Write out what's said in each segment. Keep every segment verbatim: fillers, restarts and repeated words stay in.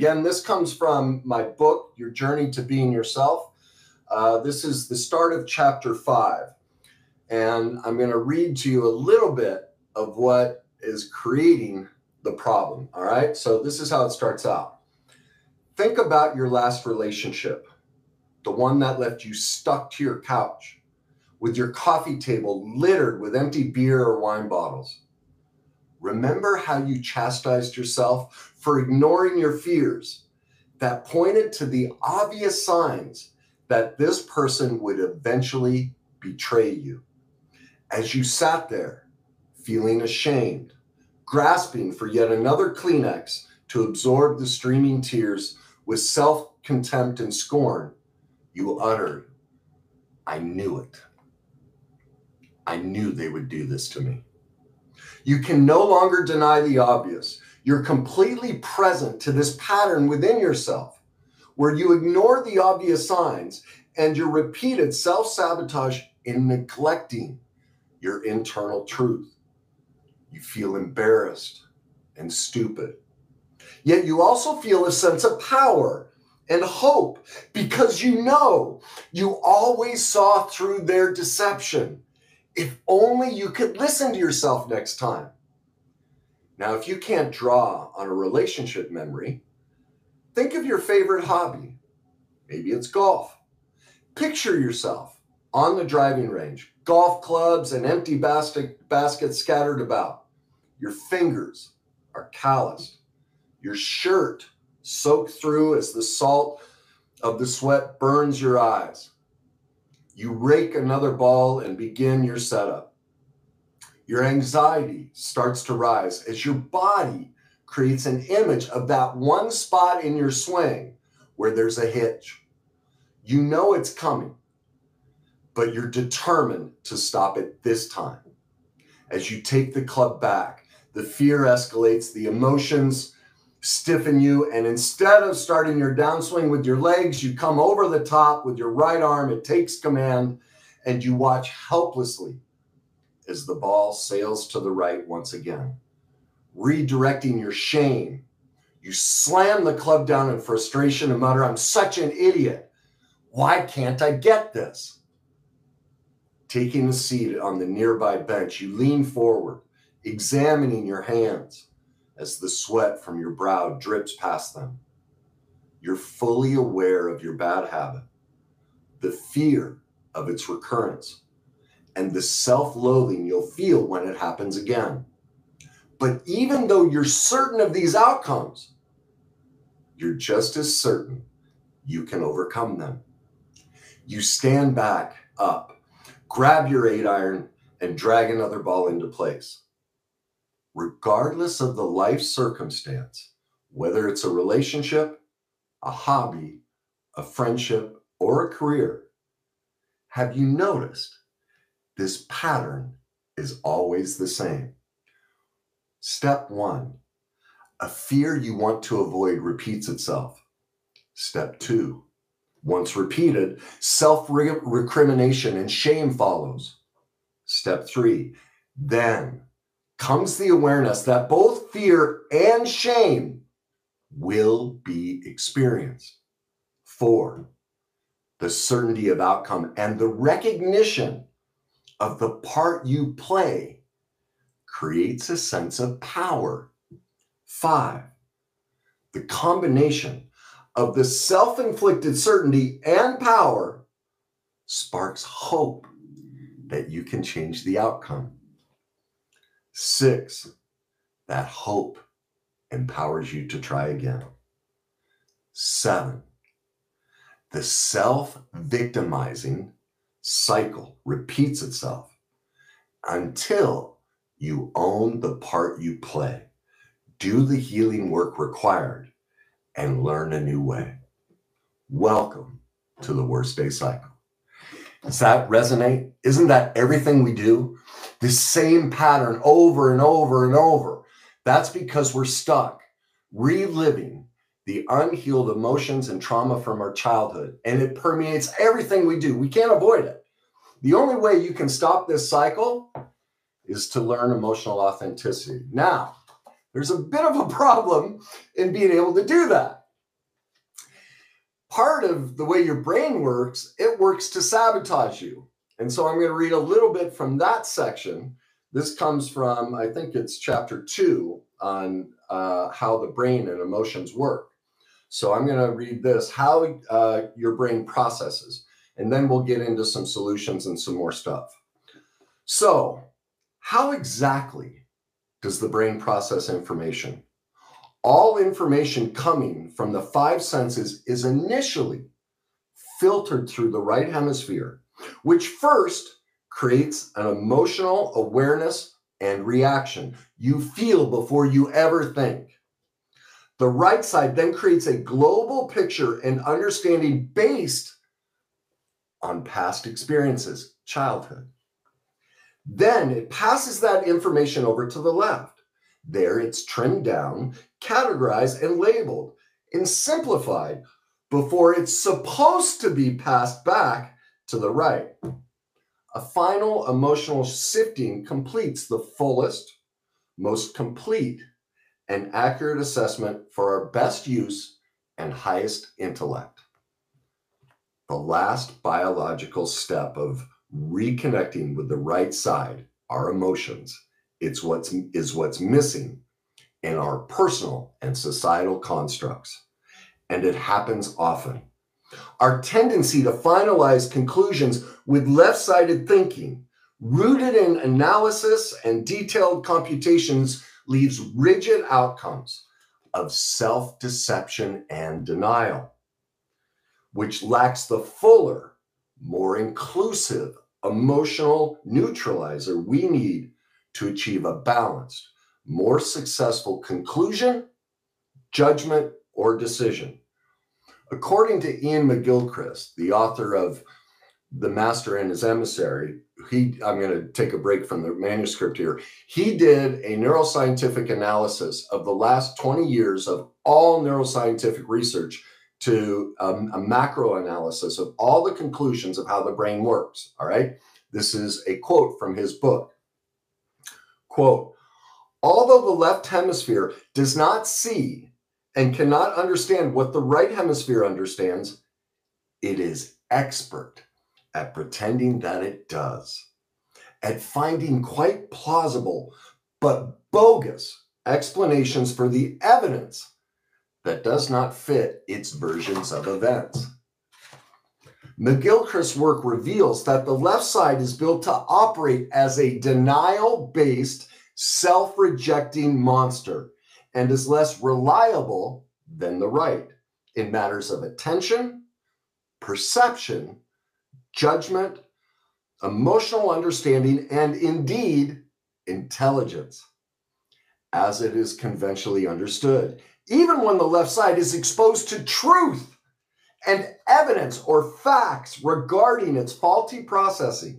again, this comes from my book, Your Journey to Being Yourself. Uh, this is the start of chapter five. And I'm going to read to you a little bit of what is creating the problem. All right. So this is how it starts out. Think about your last relationship, the one that left you stuck to your couch with your coffee table littered with empty beer or wine bottles. Remember how you chastised yourself for ignoring your fears that pointed to the obvious signs that this person would eventually betray you. As you sat there, feeling ashamed, grasping for yet another Kleenex to absorb the streaming tears with self-contempt and scorn, you uttered, "I knew it. I knew they would do this to me." You can no longer deny the obvious. You're completely present to this pattern within yourself, where you ignore the obvious signs and your repeated self-sabotage in neglecting your internal truth. You feel embarrassed and stupid. Yet you also feel a sense of power and hope because you know you always saw through their deception. If only you could listen to yourself next time. Now, if you can't draw on a relationship memory, think of your favorite hobby. Maybe it's golf. Picture yourself on the driving range, golf clubs and empty basket, baskets scattered about. Your fingers are calloused. Your shirt soaked through as the salt of the sweat burns your eyes. You rake another ball and begin your setup. Your anxiety starts to rise as your body creates an image of that one spot in your swing where there's a hitch. You know it's coming, but you're determined to stop it this time. As you take the club back, the fear escalates, the emotions stiffen you, and instead of starting your downswing with your legs, you come over the top with your right arm. It takes command, and you watch helplessly as the ball sails to the right once again. Redirecting your shame, you slam the club down in frustration and mutter, "I'm such an idiot. Why can't I get this?" Taking a seat on the nearby bench, you lean forward, examining your hands as the sweat from your brow drips past them. You're fully aware of your bad habit, the fear of its recurrence, and the self-loathing you'll feel when it happens again. But even though you're certain of these outcomes, you're just as certain you can overcome them. You stand back up, grab your eight iron, and drag another ball into place. Regardless of the life circumstance, whether it's a relationship, a hobby, a friendship, or a career, have you noticed this pattern is always the same? Step one, a fear you want to avoid repeats itself. Step two, once repeated, self-recrimination and shame follows. Step three, then comes the awareness that both fear and shame will be experienced. Four, the certainty of outcome and the recognition of the part you play creates a sense of power. Five, the combination of the self-inflicted certainty and power sparks hope that you can change the outcome. Six, that hope empowers you to try again. Seven, the self-victimizing cycle repeats itself until you own the part you play, do the healing work required, and learn a new way. Welcome to the worst day cycle. Does that resonate? Isn't that everything we do? This same pattern over and over and over. That's because we're stuck reliving the unhealed emotions and trauma from our childhood, and it permeates everything we do. We can't avoid it. The only way you can stop this cycle is to learn emotional authenticity. Now, there's a bit of a problem in being able to do that. part of the way your brain works, it works to sabotage you. And so I'm going to read a little bit from that section. This comes from, I think it's chapter two on uh, how the brain and emotions work. So I'm going to read this, how uh, your brain processes, and then we'll get into some solutions and some more stuff. So how exactly does the brain process information? All information coming from the five senses is initially filtered through the right hemisphere, which first creates an emotional awareness and reaction. You feel before you ever think. The right side then creates a global picture and understanding based on past experiences, childhood. Then it passes that information over to the left. There it's trimmed down, categorized, and labeled and simplified before it's supposed to be passed back to the right. A final emotional sifting completes the fullest, most complete, and accurate assessment for our best use and highest intellect. The last biological step of reconnecting with the right side, our emotions, it's what's, is what's missing in our personal and societal constructs. And it happens often. Our tendency to finalize conclusions with left-sided thinking, rooted in analysis and detailed computations, leaves rigid outcomes of self-deception and denial, which lacks the fuller, more inclusive emotional neutralizer we need to achieve a balanced, more successful conclusion, judgment, or decision. According to Ian McGilchrist, the author of The Master and His Emissary, he, I'm going to take a break from the manuscript here. He did a neuroscientific analysis of the last twenty years of all neuroscientific research to um, a macro analysis of all the conclusions of how the brain works. All right. This is a quote from his book. Quote, although the left hemisphere does not see and cannot understand what the right hemisphere understands, it is expert at pretending that it does, at finding quite plausible but bogus explanations for the evidence that does not fit its versions of events. McGilchrist's work reveals that the left side is built to operate as a denial-based, self-rejecting monster and is less reliable than the right in matters of attention, perception, judgment, emotional understanding, and indeed, intelligence, as it is conventionally understood. Even when the left side is exposed to truth and evidence or facts regarding its faulty processing,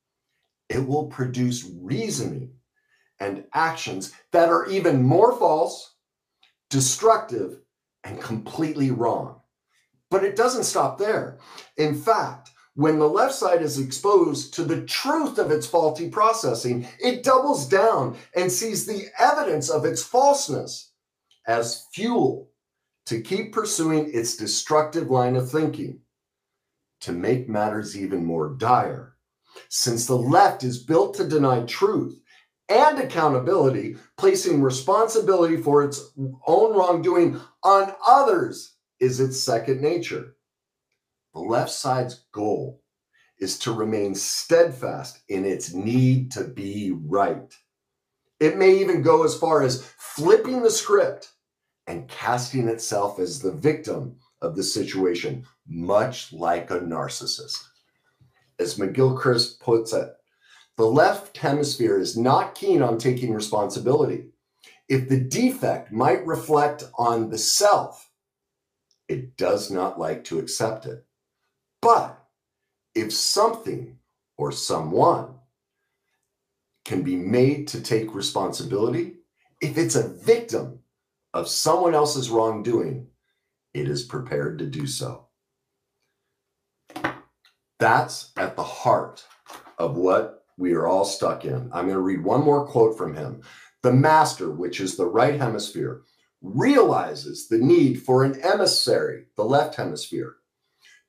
it will produce reasoning and actions that are even more false, destructive, and completely wrong. But it doesn't stop there. In fact, when the left side is exposed to the truth of its faulty processing, it doubles down and sees the evidence of its falseness as fuel to keep pursuing its destructive line of thinking. To make matters even more dire, since the left is built to deny truth and accountability, placing responsibility for its own wrongdoing on others is its second nature. The left side's goal is to remain steadfast in its need to be right. It may even go as far as flipping the script and casting itself as the victim of the situation, much like a narcissist. As McGilchrist puts it, the left hemisphere is not keen on taking responsibility. If the defect might reflect on the self, it does not like to accept it. But if something or someone can be made to take responsibility, if it's a victim of someone else's wrongdoing, it is prepared to do so. That's at the heart of what we are all stuck in. I'm going to read one more quote from him. The master, which is the right hemisphere, realizes the need for an emissary, the left hemisphere,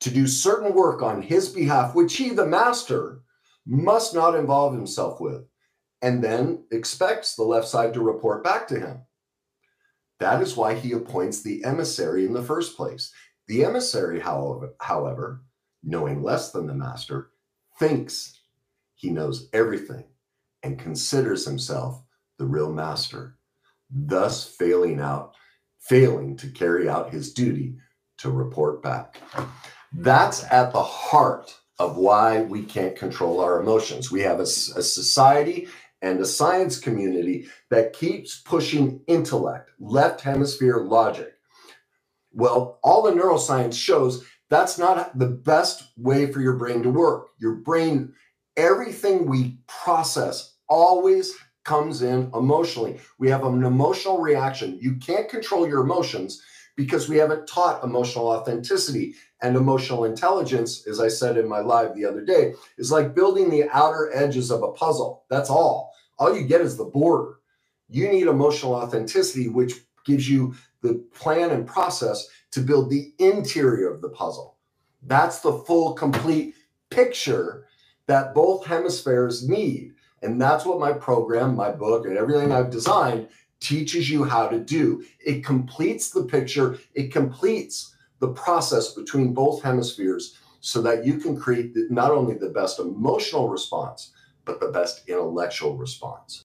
to do certain work on his behalf, which he, the master, must not involve himself with, and then expects the left side to report back to him. That is why he appoints the emissary in the first place. The emissary, however, however, knowing less than the master, thinks he knows everything and considers himself the real master, thus failing out, failing to carry out his duty to report back. That's at the heart of why we can't control our emotions. We have a, a society and a science community that keeps pushing intellect, left hemisphere logic. Well, all the neuroscience shows that's not the best way for your brain to work. Your brain, everything we process always comes in emotionally. We have an emotional reaction. You can't control your emotions because we haven't taught emotional authenticity. And emotional intelligence, as I said in my live the other day, is like building the outer edges of a puzzle. That's all. All you get is the border. You need emotional authenticity, which gives you the plan and process to build the interior of the puzzle. That's the full, complete picture that both hemispheres need. And that's what my program, my book, and everything I've designed teaches you how to do. It completes the picture. It completes the process between both hemispheres so that you can create not only the best emotional response, but the best intellectual response.